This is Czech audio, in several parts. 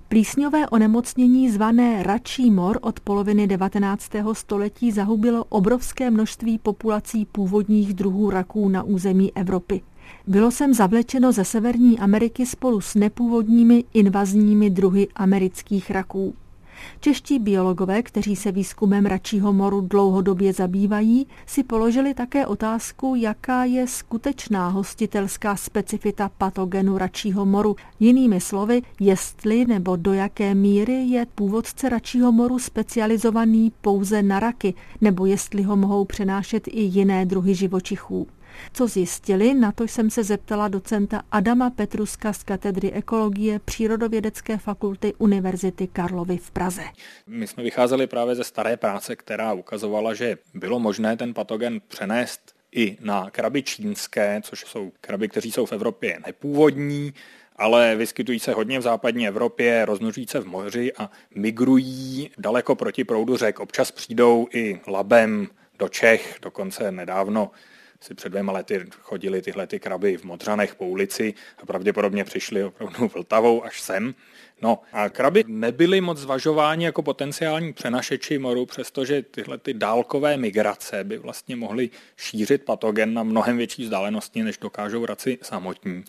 Plísňové onemocnění zvané račí mor od poloviny 19. století zahubilo obrovské množství populací původních druhů raků na území Evropy. Bylo sem zavlečeno ze Severní Ameriky spolu s nepůvodními invazními druhy amerických raků. Čeští biologové, kteří se výzkumem račího moru dlouhodobě zabývají, si položili také otázku, jaká je skutečná hostitelská specifita patogenu račího moru. Jinými slovy, jestli nebo do jaké míry je původce račího moru specializovaný pouze na raky, nebo jestli ho mohou přenášet i jiné druhy živočichů. Co zjistili, na to jsem se zeptala docenta Adama Petruska z katedry ekologie Přírodovědecké fakulty Univerzity Karlovy v Praze. My jsme vycházeli právě ze staré práce, která ukazovala, že bylo možné ten patogen přenést i na kraby čínské, což jsou kraby, kteří jsou v Evropě nepůvodní, ale vyskytují se hodně v západní Evropě, rozmnožují se v moři a migrují daleko proti proudu řek. Občas přijdou i labem do Čech, dokonce nedávno si před 2 lety chodili tyhle kraby v Modřanech po ulici a pravděpodobně přišli opravdu Vltavou až sem. No a kraby nebyly moc zvažováni jako potenciální přenašeči moru, přestože tyhle dálkové migrace by vlastně mohly šířit patogen na mnohem větší vzdálenosti, než dokážou raci samotní.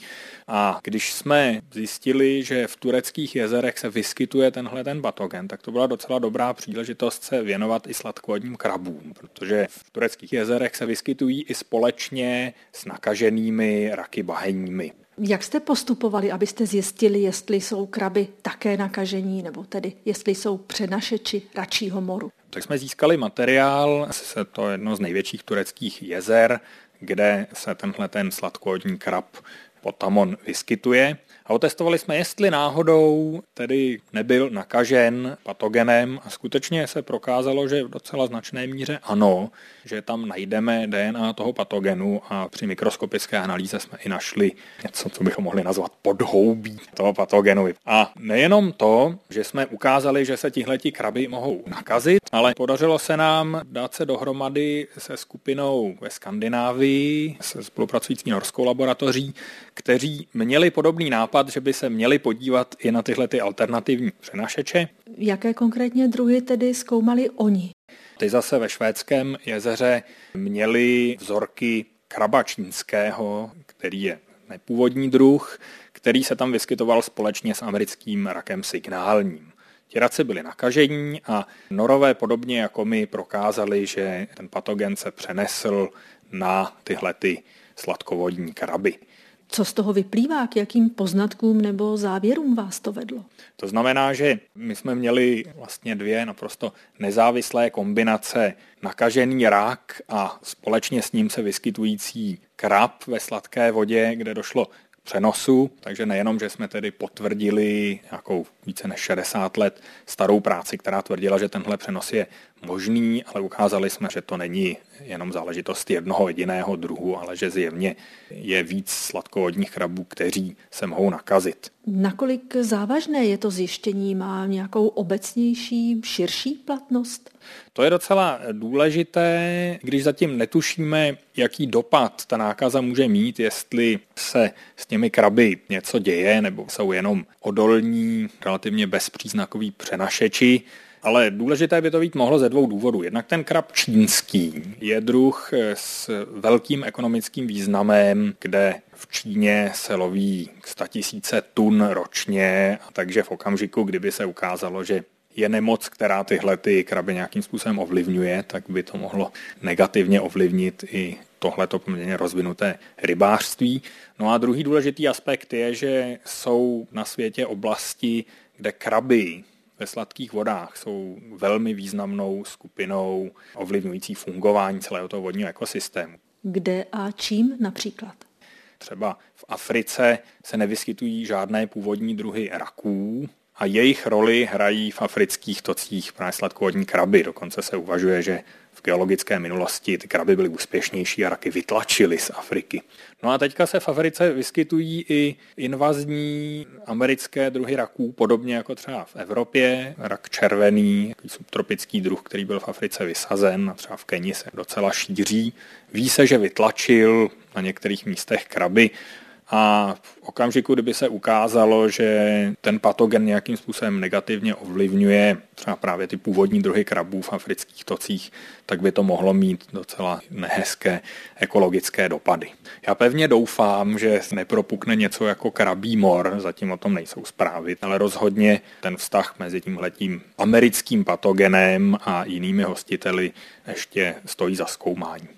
A když jsme zjistili, že v tureckých jezerech se vyskytuje ten patogen, tak to byla docela dobrá příležitost se věnovat i sladkovodním krabům, protože v tureckých jezerech se vyskytují i společně s nakaženými raky bahenními. Jak jste postupovali, abyste zjistili, jestli jsou kraby také nakažení, nebo tedy jestli jsou přenašeči račího moru? Tak jsme získali materiál, to je jedno z největších tureckých jezer, kde se ten sladkovodní krab potamon vyskytuje. A otestovali jsme, jestli náhodou tedy nebyl nakažen patogenem a skutečně se prokázalo, že v docela značné míře ano, že tam najdeme DNA toho patogenu a při mikroskopické analýze jsme i našli něco, co bychom mohli nazvat podhoubí toho patogenu. A nejenom to, že jsme ukázali, že se tihleti kraby mohou nakazit, ale podařilo se nám dát se dohromady se skupinou ve Skandinávii, se spolupracující norskou laboratoří, kteří měli podobný nápad, že by se měli podívat i na tyhle alternativní přenašeče. Jaké konkrétně druhy tedy zkoumali oni? Ty zase ve Švédském jezeře měli vzorky kraba čínského, který je nepůvodní druh, který se tam vyskytoval společně s americkým rakem signálním. Ti raci byli nakažení a Norové podobně jako my prokázali, že ten patogen se přenesl na tyhle sladkovodní kraby. Co z toho vyplývá, k jakým poznatkům nebo závěrům vás to vedlo? To znamená, že my jsme měli vlastně 2 naprosto nezávislé kombinace nakažený rak a společně s ním se vyskytující krab ve sladké vodě, kde došlo k přenosu, takže nejenom, že jsme tedy potvrdili nějakou více než 60 let starou práci, která tvrdila, že tenhle přenos je možný, ale ukázali jsme, že to není jenom záležitost jednoho jediného druhu, ale že zjevně je víc sladkovodních krabů, kteří se mohou nakazit. Nakolik závažné je to zjištění? Má nějakou obecnější, širší platnost? To je docela důležité, když zatím netušíme, jaký dopad ta nákaza může mít, jestli se s těmi kraby něco děje, nebo jsou jenom odolní, relativně bezpříznakoví přenašeči. Ale důležité by to být mohlo ze 2 důvodů. Jednak ten krab čínský je druh s velkým ekonomickým významem, kde v Číně se loví 100 000 tun ročně, takže v okamžiku, kdyby se ukázalo, že je nemoc, která tyhle kraby nějakým způsobem ovlivňuje, tak by to mohlo negativně ovlivnit i tohleto poměrně rozvinuté rybářství. No a druhý důležitý aspekt je, že jsou na světě oblasti, kde kraby ve sladkých vodách jsou velmi významnou skupinou ovlivňující fungování celého toho vodního ekosystému. Kde a čím například? Třeba v Africe se nevyskytují žádné původní druhy raků a jejich roli hrají v afrických tocích právě sladkovodní kraby. Dokonce se uvažuje, že v geologické minulosti ty kraby byly úspěšnější a raky vytlačily z Afriky. No a teďka se v Africe vyskytují i invazní americké druhy raků, podobně jako třeba v Evropě. Rak červený, subtropický druh, který byl v Africe vysazen a třeba v Keni se docela šíří. Ví se, že vytlačil na některých místech kraby A v okamžiku, kdyby se ukázalo, že ten patogen nějakým způsobem negativně ovlivňuje třeba právě ty původní druhy krabů v afrických tocích, tak by to mohlo mít docela nehezké ekologické dopady. Já pevně doufám, že nepropukne něco jako krabí mor, zatím o tom nejsou zprávy, ale rozhodně ten vztah mezi tímhletím americkým patogenem a jinými hostiteli ještě stojí za zkoumání.